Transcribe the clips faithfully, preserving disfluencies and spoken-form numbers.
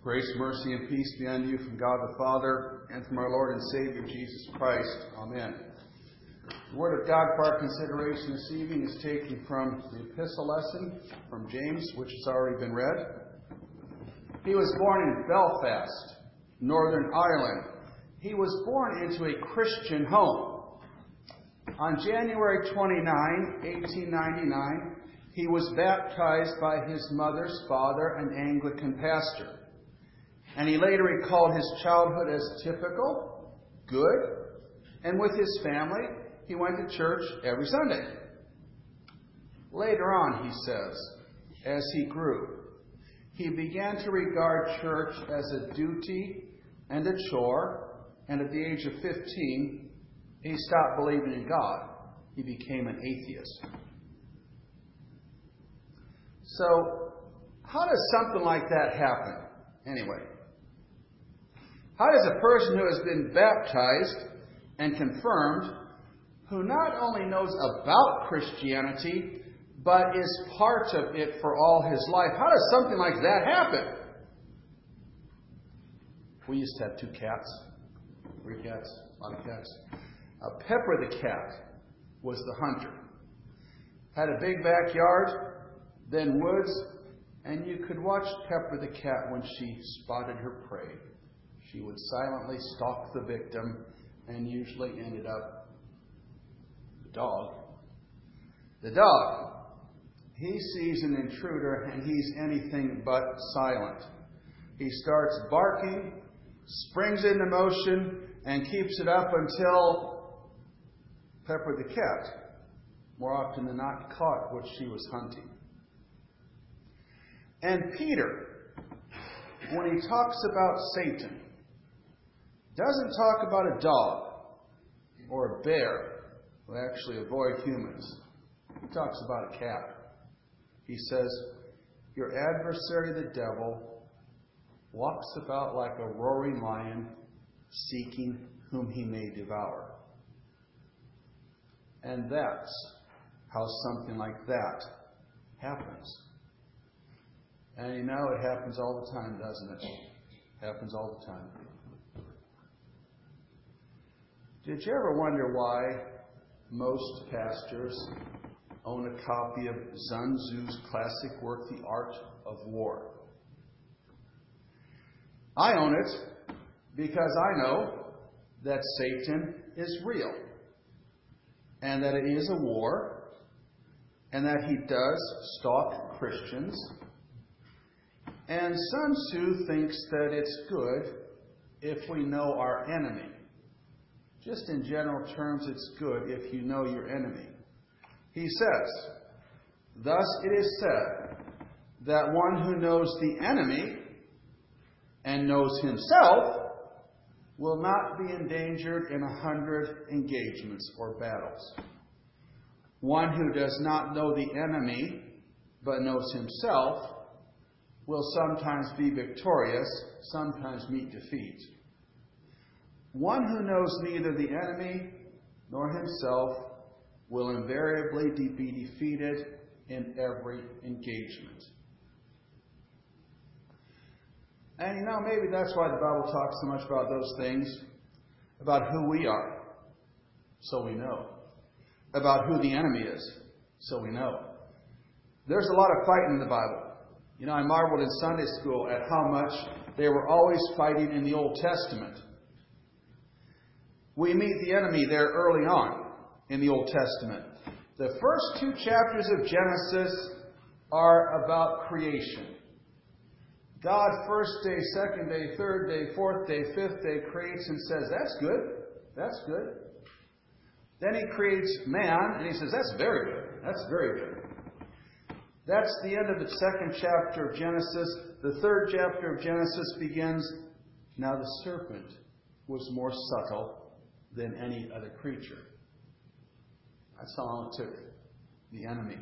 Grace, mercy, and peace be unto you from God the Father and from our Lord and Savior Jesus Christ. Amen. The Word of God for our consideration this evening is taken from the epistle lesson from James, which has already been read. He was born in Belfast, Northern Ireland. He was born into a Christian home. On January twenty-ninth, eighteen ninety-nine, he was baptized by his mother's father, an Anglican pastor. And he later recalled his childhood as typical, good, and with his family, he went to church every Sunday. Later on, he says, as he grew, he began to regard church as a duty and a chore, and at the age of fifteen, he stopped believing in God. He became an atheist. So, how does something like that happen, anyway? How does a person who has been baptized and confirmed, who not only knows about Christianity, but is part of it for all his life, how does something like that happen? We used to have two cats, three cats, a lot of cats. Uh, Pepper the cat was the hunter. Had a big backyard, then woods, and you could watch Pepper the cat when she spotted her prey. She would silently stalk the victim and usually ended up the dog. The dog, he sees an intruder and he's anything but silent. He starts barking, springs into motion, and keeps it up until Pepper the cat, more often than not, caught what she was hunting. And Peter, when he talks about Satan, doesn't talk about a dog or a bear who actually avoid humans. He talks about a cat. He says, your adversary, the devil, walks about like a roaring lion, seeking whom he may devour. And that's how something like that happens. And you know, it happens all the time, doesn't it? It happens all the time. Did you ever wonder why most pastors own a copy of Sun Tzu's classic work, The Art of War? I own it because I know that Satan is real, and that it is a war, and that he does stalk Christians. And Sun Tzu thinks that it's good if we know our enemy. Just in general terms, it's good if you know your enemy. He says, thus it is said that one who knows the enemy and knows himself will not be endangered in a hundred engagements or battles. One who does not know the enemy but knows himself will sometimes be victorious, sometimes meet defeat. One who knows neither the enemy nor himself will invariably be defeated in every engagement. And you know, maybe that's why the Bible talks so much about those things, about who we are, so we know. About who the enemy is, so we know. There's a lot of fighting in the Bible. You know, I marveled in Sunday school at how much they were always fighting in the Old Testament. We meet the enemy there early on in the Old Testament. The first two chapters of Genesis are about creation. God, first day, second day, third day, fourth day, fifth day, creates and says, that's good. That's good. Then he creates man, and he says, that's very good. That's very good. That's the end of the second chapter of Genesis. The third chapter of Genesis begins, now the serpent was more subtle than any other creature. That's how long it took the enemy.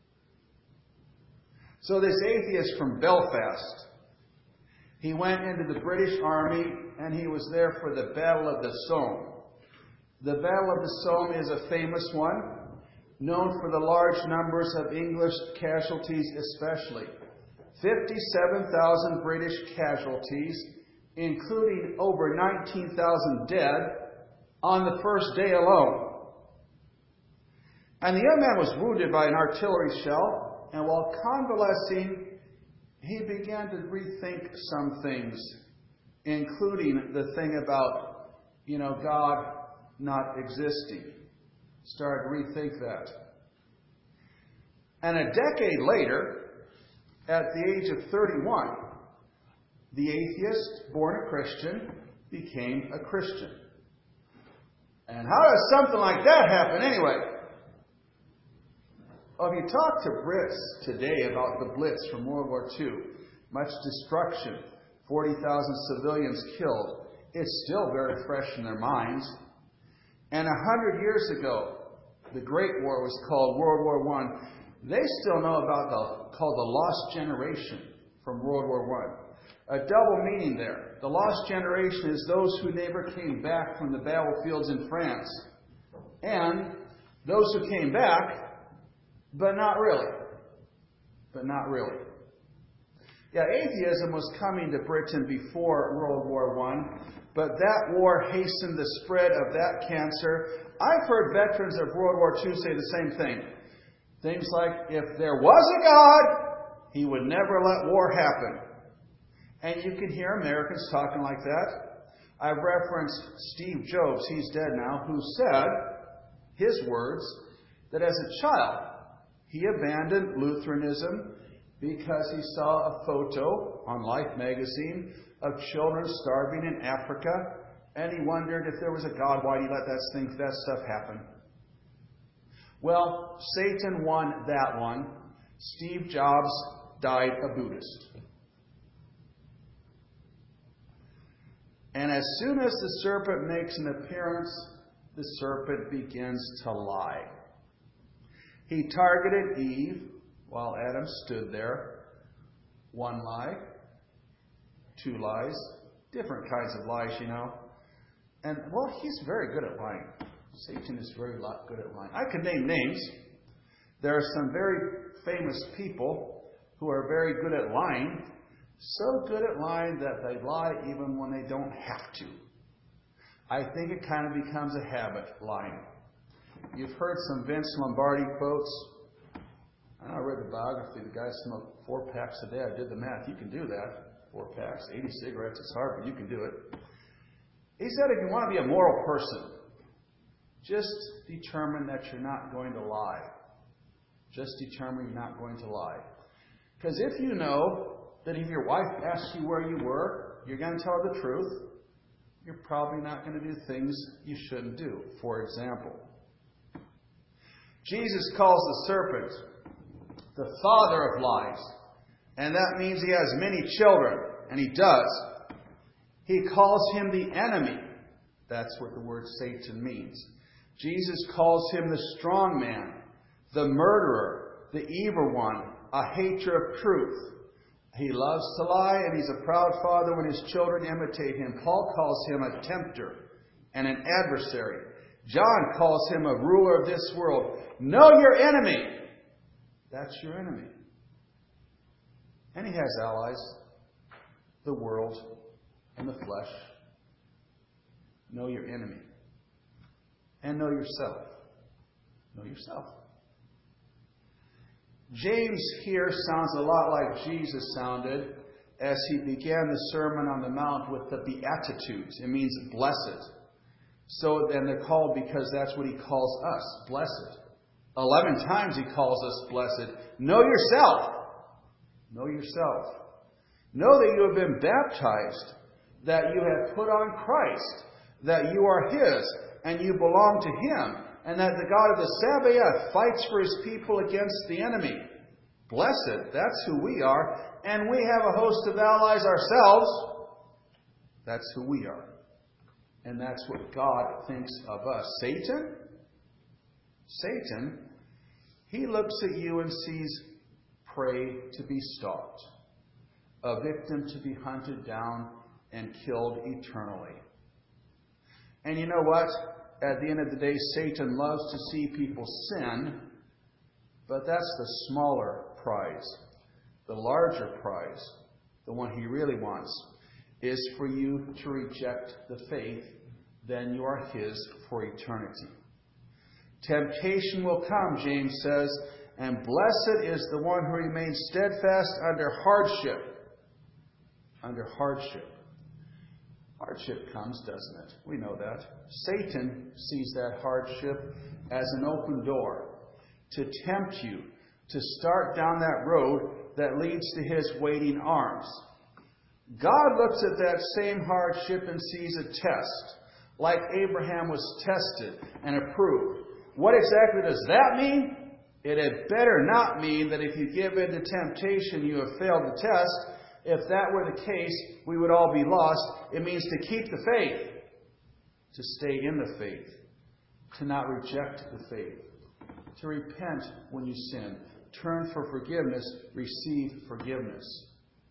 So this atheist from Belfast, he went into the British Army and he was there for the Battle of the Somme. The Battle of the Somme is a famous one, known for the large numbers of English casualties especially. fifty-seven thousand British casualties, including over nineteen thousand dead on the first day alone. And the young man was wounded by an artillery shell, and while convalescing, he began to rethink some things, including the thing about, you know, God not existing. Started to rethink that. And a decade later, at the age of thirty-one, the atheist, born a Christian, became a Christian. And how does something like that happen anyway? Well, if you talk to Brits today about the Blitz from World War Two, much destruction, forty thousand civilians killed, it's still very fresh in their minds. And a hundred years ago, the Great War was called World War One. They still know about the called the Lost Generation from World War One. A double meaning there. The Lost Generation is those who never came back from the battlefields in France. And those who came back, but not really. But not really. Yeah, atheism was coming to Britain before World War One, but that war hastened the spread of that cancer. I've heard veterans of World War Two say the same thing. Things like, if there was a God, He would never let war happen. And you can hear Americans talking like that. I've referenced Steve Jobs, he's dead now, who said, his words, that as a child, he abandoned Lutheranism because he saw a photo on Life magazine of children starving in Africa, and he wondered if there was a God, why did he let that, thing, that stuff happen? Well, Satan won that one. Steve Jobs died a Buddhist. And as soon as the serpent makes an appearance, the serpent begins to lie. He targeted Eve while Adam stood there. One lie, two lies, different kinds of lies, you know. And, well, he's very good at lying. Satan is very good at lying. I could name names. There are some very famous people who are very good at lying. So good at lying that they lie even when they don't have to. I think it kind of becomes a habit, lying. You've heard some Vince Lombardi quotes. I read the biography. The guy smoked four packs a day. I did the math. You can do that. Four packs, eighty cigarettes. It's hard, but you can do it. He said if you want to be a moral person, just determine that you're not going to lie. Just determine you're not going to lie. Because if you know that if your wife asks you where you were, you're going to tell her the truth, you're probably not going to do things you shouldn't do. For example, Jesus calls the serpent the father of lies. And that means he has many children. And he does. He calls him the enemy. That's what the word Satan means. Jesus calls him the strong man, the murderer, the evil one, a hater of truth. He loves to lie, and he's a proud father when his children imitate him. Paul calls him a tempter and an adversary. John calls him a ruler of this world. Know your enemy. That's your enemy. And he has allies. The world and the flesh. Know your enemy. And know yourself. Know yourself. James here sounds a lot like Jesus sounded as he began the Sermon on the Mount with the Beatitudes. It means blessed. So then they're called because that's what he calls us, blessed. Eleven times he calls us blessed. Know yourself. Know yourself. Know that you have been baptized, that you have put on Christ, that you are His, and you belong to Him, and that the God of the Sabaoth fights for His people against the enemy. Blessed, that's who we are, and we have a host of allies ourselves. That's who we are. And that's what God thinks of us. Satan? Satan, he looks at you and sees prey to be stalked, a victim to be hunted down and killed eternally. And you know what? At the end of the day, Satan loves to see people sin, but that's the smaller prize. The larger prize, the one he really wants, is for you to reject the faith. Then you are his for eternity. Temptation will come, James says, and blessed is the one who remains steadfast under hardship. Under hardship. Hardship comes, doesn't it? We know that. Satan sees that hardship as an open door to tempt you to start down that road that leads to his waiting arms. God looks at that same hardship and sees a test, like Abraham was tested and approved. What exactly does that mean? It had better not mean that if you give in to temptation, you have failed the test. If that were the case, we would all be lost. It means to keep the faith, to stay in the faith, to not reject the faith, to repent when you sin, turn for forgiveness, receive forgiveness.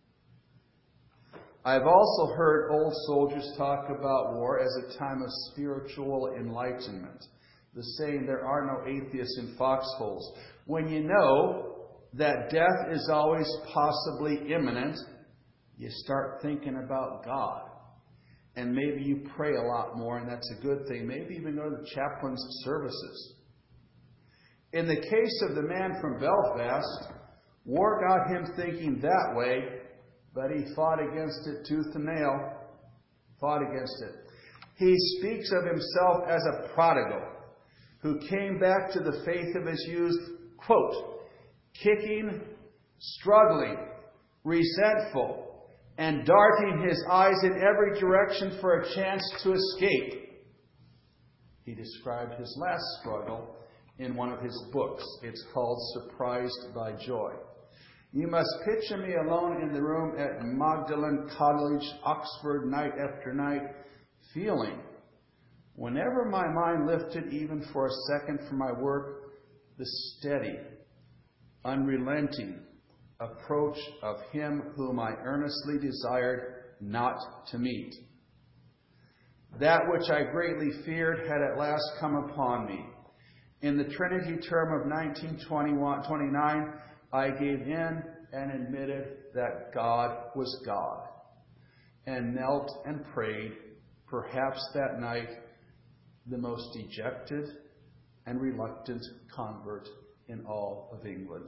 I've also heard old soldiers talk about war as a time of spiritual enlightenment. The saying, there are no atheists in foxholes. When you know that death is always possibly imminent, you start thinking about God. And maybe you pray a lot more, and that's a good thing. Maybe even go to the chaplain's services. In the case of the man from Belfast, war got him thinking that way, but he fought against it tooth and nail. Fought against it. He speaks of himself as a prodigal who came back to the faith of his youth, quote, kicking, struggling, resentful, and darting his eyes in every direction for a chance to escape. He described his last struggle in one of his books. It's called Surprised by Joy. You must picture me alone in the room at Magdalen College, Oxford, night after night, feeling, whenever my mind lifted even for a second from my work, the steady, unrelenting approach of him whom I earnestly desired not to meet. That which I greatly feared had at last come upon me. In the Trinity term of nineteen twenty-nine, I gave in and admitted that God was God, and knelt and prayed, perhaps that night, the most dejected and reluctant convert in all of England.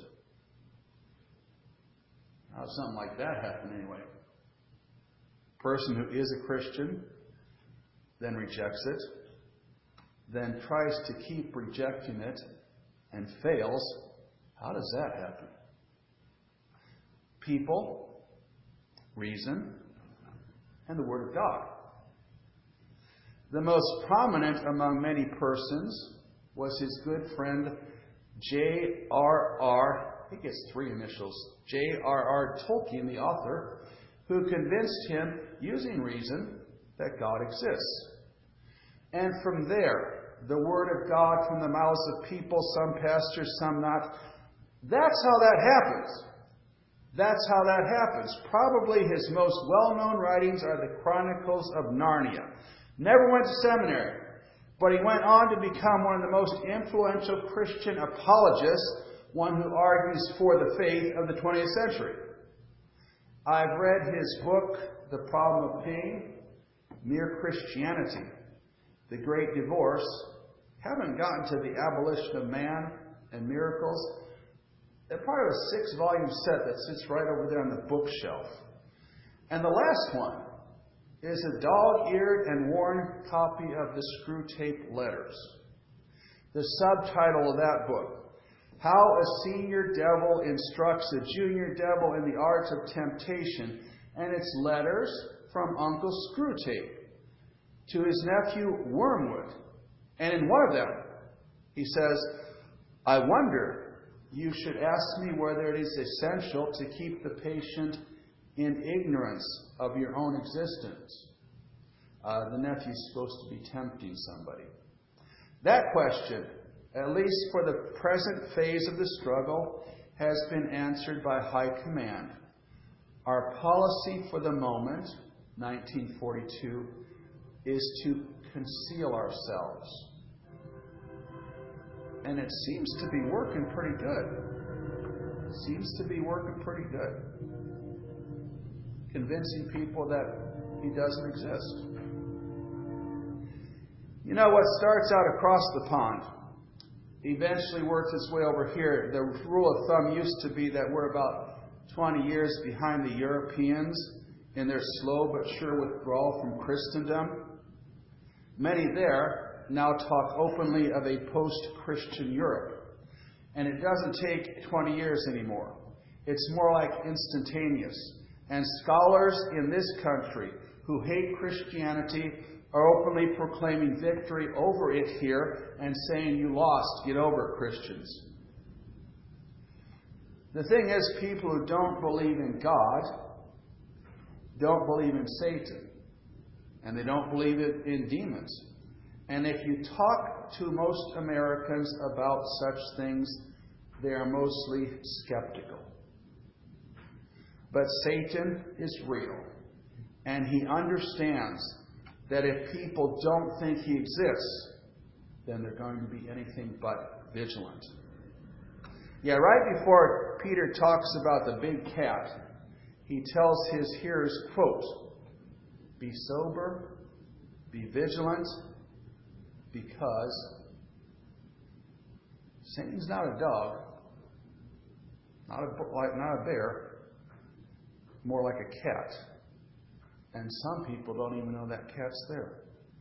How does something like that happen anyway? A person who is a Christian then rejects it, then tries to keep rejecting it and fails. How does that happen? People, reason, and the Word of God. The most prominent among many persons was his good friend J R R, I think it's three initials, J R R Tolkien, the author, who convinced him, using reason, that God exists. And from there, the Word of God from the mouths of people, some pastors, some not. That's how that happens. That's how that happens. Probably his most well-known writings are the Chronicles of Narnia. Never went to seminary, but he went on to become one of the most influential Christian apologists, one who argues for the faith of the twentieth century. I've read his book, The Problem of Pain, Mere Christianity, The Great Divorce. Haven't gotten to The Abolition of Man and Miracles. They're part of a six-volume set that sits right over there on the bookshelf. And the last one is a dog-eared and worn copy of the Screwtape Letters. The subtitle of that book, How a Senior Devil Instructs a Junior Devil in the Arts of Temptation, and it's letters from Uncle Screwtape to his nephew Wormwood. And in one of them, he says, I wonder, you should ask me whether it is essential to keep the patient in ignorance of your own existence. Uh, the nephew's supposed to be tempting somebody. That question, at least for the present phase of the struggle, has been answered by high command. Our policy for the moment, nineteen forty-two, is to conceal ourselves. And it seems to be working pretty good. seems to be working pretty good. Convincing people that he doesn't exist. You know, what starts out across the pond eventually works its way over here. The rule of thumb used to be that we're about twenty years behind the Europeans in their slow but sure withdrawal from Christendom. Many there now talk openly of a post-Christian Europe. And it doesn't take twenty years anymore. It's more like instantaneous. And scholars in this country who hate Christianity are openly proclaiming victory over it here and saying, you lost, get over it, Christians. The thing is, people who don't believe in God don't believe in Satan. And they don't believe it in demons. And if you talk to most Americans about such things, they are mostly skeptical. But Satan is real. And he understands that if people don't think he exists, then they're going to be anything but vigilant. Yeah, right before Peter talks about the big cat, he tells his hearers, quote, be sober, be vigilant, because Satan's not a dog, not a, like, not a bear, more like a cat. And some people don't even know that cat's there.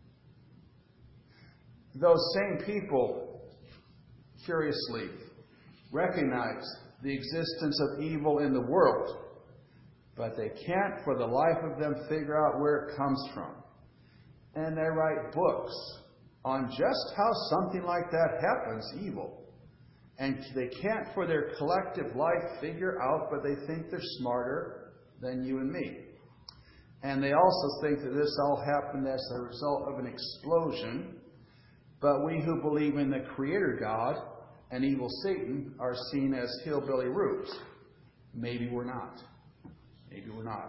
Those same people, curiously, recognize the existence of evil in the world, but they can't for the life of them figure out where it comes from. And they write books on just how something like that happens, evil. And they can't for their collective life figure out, but they think they're smarter than you and me. And they also think that this all happened as a result of an explosion. But we who believe in the Creator God and evil Satan are seen as hillbilly rubes. Maybe we're not. Maybe we're not.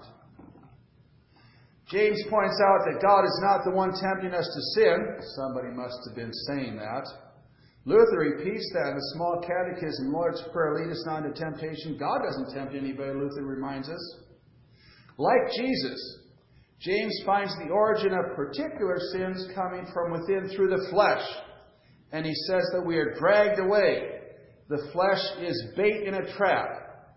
James points out that God is not the one tempting us to sin. Somebody must have been saying that. Luther repeats that in the Small Catechism. Lord's Prayer, lead us not into temptation. God doesn't tempt anybody, Luther reminds us. Like Jesus, James finds the origin of particular sins coming from within through the flesh. And he says that we are dragged away. The flesh is bait in a trap.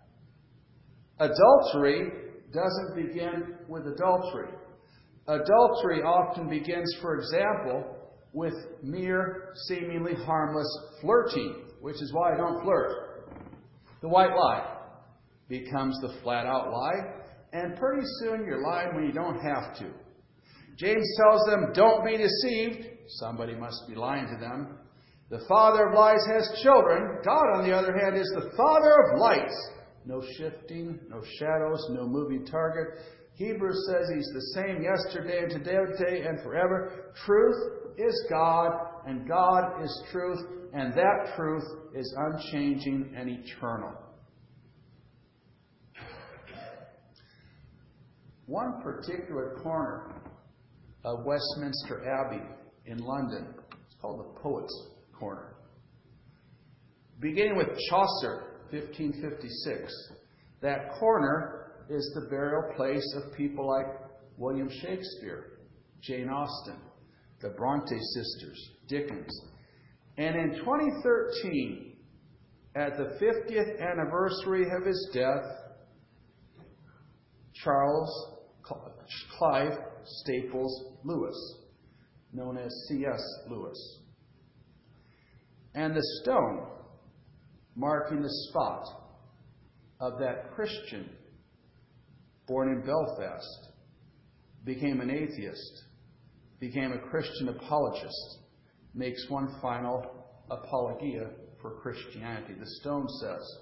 Adultery doesn't begin with adultery. Adultery often begins, for example, with mere, seemingly harmless flirting, which is why I don't flirt. The white lie becomes the flat-out lie. And pretty soon you're lying when you don't have to. James tells them, don't be deceived. Somebody must be lying to them. The father of lies has children. God, on the other hand, is the father of lights. No shifting, no shadows, no moving target. Hebrews says he's the same yesterday and today and forever. Truth is God, and God is truth, and that truth is unchanging and eternal. One particular corner of Westminster Abbey in London, it's called the Poets' Corner. Beginning with Chaucer, fifteen fifty-six, that corner is the burial place of people like William Shakespeare, Jane Austen, the Bronte sisters, Dickens. And in twenty thirteen, at the fiftieth anniversary of his death, Charles Clive Staples Lewis, known as C S Lewis. And the stone marking the spot of that Christian born in Belfast became an atheist, became a Christian apologist, makes one final apologia for Christianity. The stone says,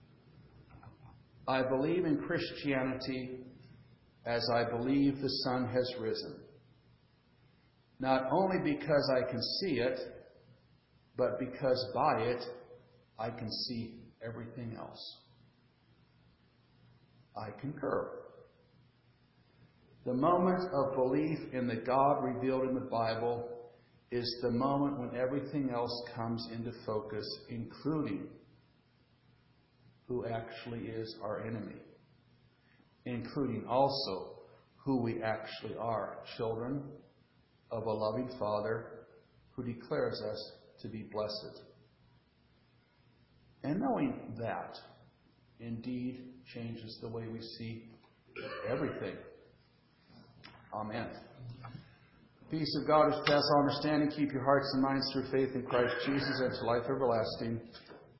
I believe in Christianity as I believe the sun has risen. Not only because I can see it, but because by it I can see everything else. I concur. The moment of belief in the God revealed in the Bible is the moment when everything else comes into focus, including who actually is our enemy, including also who we actually are, children of a loving Father who declares us to be blessed. And knowing that indeed changes the way we see everything. Amen. Peace of God which passes all understanding, keep your hearts and minds through faith in Christ Jesus unto life everlasting.